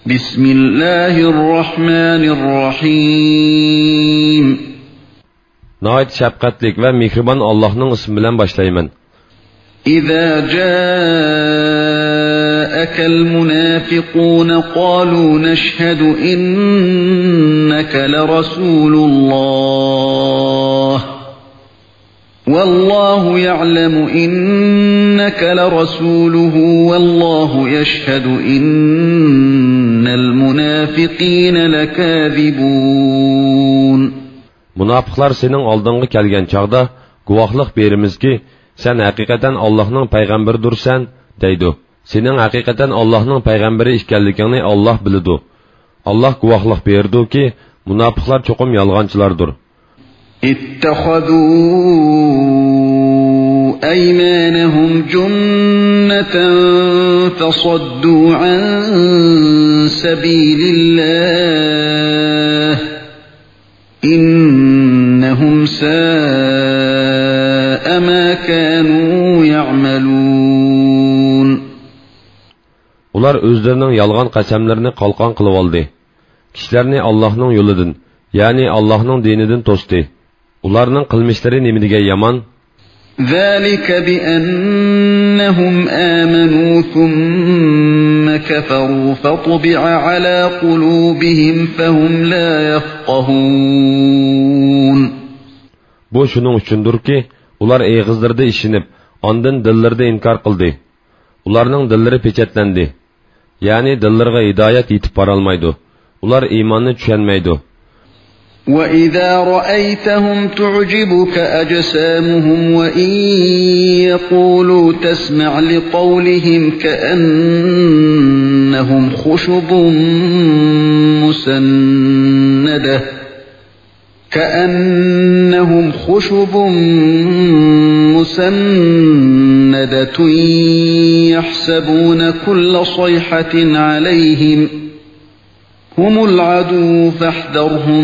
بسم الله الرحمن الرحيم نهايت شفقتlik ve mihriban Allah'ın ismi bilen başlayman. إذا جاءك المنافقون قالوا نشهد إنك لرسول الله والله يعلم إنك لرسوله والله يشهد إن المنافقين لكاذبون. Münafıklar senin aldığını kelgen çağda guvahlık berimiz ki sen hakikaten Allah'ın peygamberidirsen deydi. Senin hakikaten Allah'ın peygamberi işkellikini Allah bilidu. Allah guvahlık berdi ki münafıklar çokum yalgancılardır. اتخذوا أيمانهم جنة فصدوا عن سبيل الله إنهم ساء ما كانوا يعملون. Ular özlerinin yalgan qasamlarını qalqan qılıb aldı. Kişilerini Allah'ın yoludun, yani Allah'ın dinidin tosti. Ularning qilmishlari nimaga yomon? ذلك بأنهم آمنوا ثم كفروا فطبع على قلوبهم فهم لا يفقهون. Bu şunun uchundur ki, ular egizlarda ishinib, ondan dillarda inkar qildi. Ularning dillari pechatlendi. Yani dillarga hidoyat yetib borolmaydi. Ular iymonni tushunmaydi. وَإِذَا رَأَيْتَهُمْ تُعْجِبُكَ أَجْسَامُهُمْ وَإِنْ يَقُولُوا تَسْمَعْ لِقَوْلِهِمْ كَأَنَّهُمْ خُشُبٌ مُسَنَّدَةٌ يَحْسَبُونَ كُلَّ صَيْحَةٍ عَلَيْهِمْ هُمُ الْعَدُوُّ فَاحْذَرْهُمْ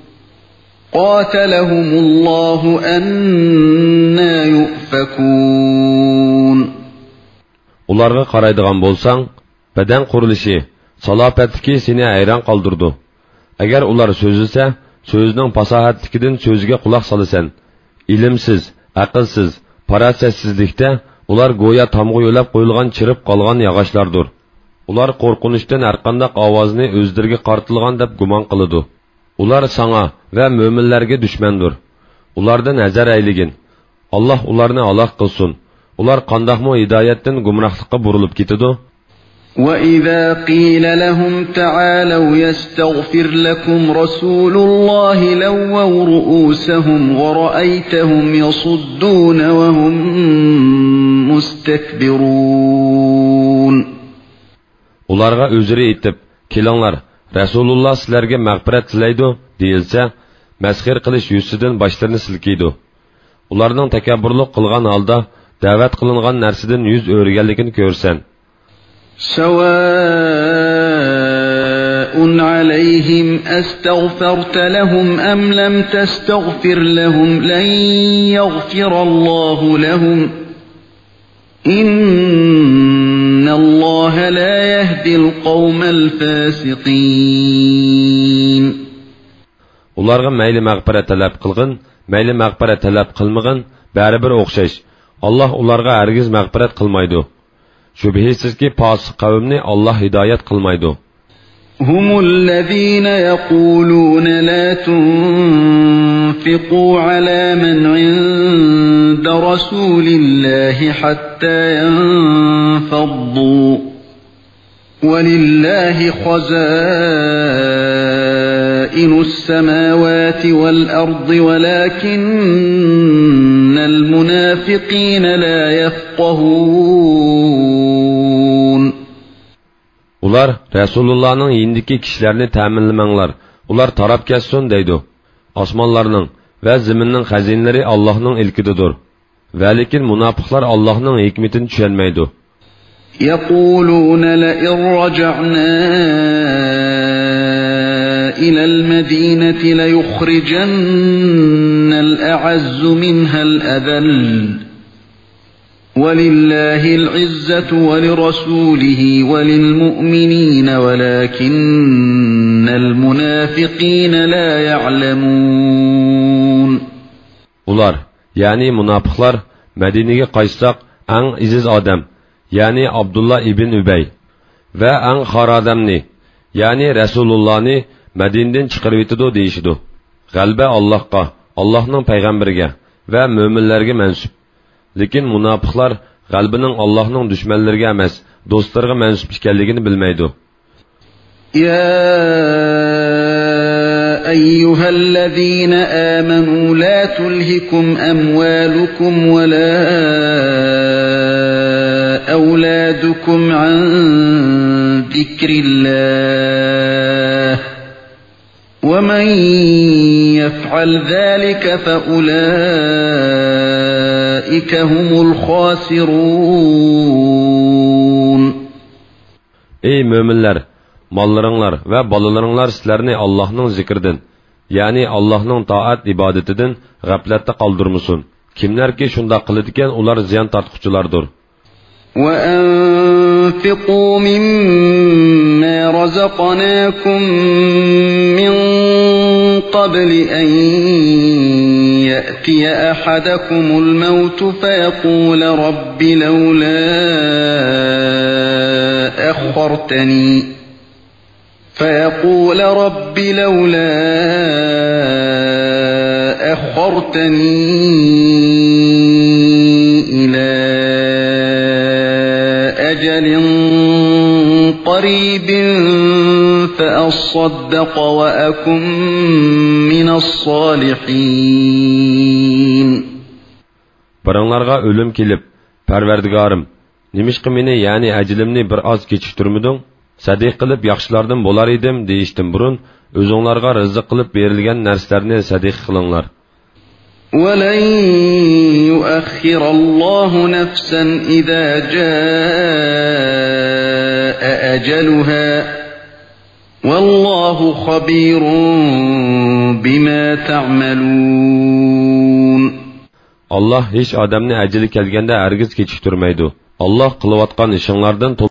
قاتلهم الله أَنَّى يُؤْفَكُونَ. Ularga qaraydigan bolsang, beden qurilishi, salopatlik seni hayron qoldirdi. Agar ular so'zlasa, so'zining fasohatligidan so'ziga quloq solasan. Ilmsiz, aqlsiz, farasatsizlikda ular go'yo tomg'a yo'lab qo'yilgan chirib qolgan yog'ochlardir. Ular qo'rqinishdan har qanday ovozni o'zlariga qartilgan deb gumon qiladi. Ular sana ve müminlerge düşmandır. Ulardan nazar eyligin. Allah ularni alaq qilsin. Ular qandaqmı hidayetten gumrahlıqqa burulup gitidu. وَإِذَا قِيلَ لَهُمْ تَعَالَوْا يَسْتَغْفِرْ لَكُمْ رَسُولُ اللَّهِ لَوَّوْا رُؤُوسَهُمْ وَرَأَيْتَهُمْ يَصُدُّونَ وَهُمْ مُسْتَكْبِرُونَ. Ularga özürü etip, kelinglar, Rasulullah sizlarga mag'firat tilaydi deyilsa, masxir qilish yuzidan boshlarini silkiydi. Ularning takabburlik qilgan holda da'vat qilingan narsadan yuz o'rganligini ko'rsan. سواء عليهم أستغفرت لهم أم لم تستغفر لهم لن يغفر الله لهم إن الله لا يهدي القوم الفاسقين. Ularga mayli mag'firat talab qilgin, mayli mag'firat talab qilmagin, baribir o'xshash. Allah ularga hargiz mag'firat qilmaydi. Shubhisizki fosiq qavmni Allah hidoyat qilmaydi. هم الذين يقولون لا تنفقوا على من عند رسول الله حتى ينفضوا ولله خزائن السماوات والأرض ولكن المنافقين لا يفقهون. Ular Resulullah'ın yindiki kişilerini teminlemengler. Ular tarap kessin deydi. Osmanlarning ve ziminning xazinleri Allah'ın ilkididir. Velikin münafıklar Allah'ın hikmetini tushunmaydi. يقولون لئن رجعنا إلى المدينة ليخرجن الأعز منها الأذل وَلِلَّهِ الْعِزَّةُ وَلِرَسُولِهِ وَلِلْمُؤْمِنِينَ وَلَكِنَّ الْمُنَافِقِينَ لَا يَعْلَمُونَ. Ular, yani münafıklar, Medine'ye qaytsak, eng iziz adam, yani Abdullah ibn Übey ve eng xar adamni, yani Resulullah'ni Medine'den çıkarıp etidu deyişidu. Galbe Allah'qa, Allah'ның peygamberiga ve müminlerge mensup. Lekin münafıklar galbining Allah'ның düşmanlariga emas, dostlarga mensup ekanligini bilmaydi. Ya eyyuhellezine amenu la tulhikum amwalukum ve la evladukum an zikrillah. وَمَنْ يَفْعَلْ ذَلِكَ فَأُولَٰئِكَ هُمُ الْخَاسِرُونَ. Ey müminler, mallarınlar ve balalarınlar sizlerini Allah'ның zikrinden, yani Allah'ның taat ibadetinden gaflette kaldırmasın. Kimler ki şunda kılıdiken ular ziyan tartquculardır. وَأَنْفِقُوا مِمَّا رَزَقْنَاكُمْ مِنْ قَبْلِ أَنْ يَأْتِيَ أَحَدَكُمُ الْمَوْتُ فَيَقُولَ رَبِّ لَوْلَا أَخَّرْتَنِي إِلَى أَجَلٍ قَرِيبٍ فَأَصَّدَّقَ وَأَكُنْ مِنَ الصَّالِحِينَ. Baranglarga ölüm kelip, Parvardigarım, nimişqi meni yani ajilimni bir az kechiktirmiding? Sadiq qilib yaxshilardan bo'lar edim deyishdan burun o'zinglarga rizq qilib berilgan narsalarni sadiq qilinglar. وَلَنْ يُؤَخِّرَ اللَّهُ نَفْسًا إِذَا جَاءَ أَجَلُهَا وَاللَّهُ خَبِيرٌ بِمَا تَعْمَلُونَ. Allah hiç adamni ajali kelganda hargiz kechiktirmaydi. Allah qilayotgan ishinglardan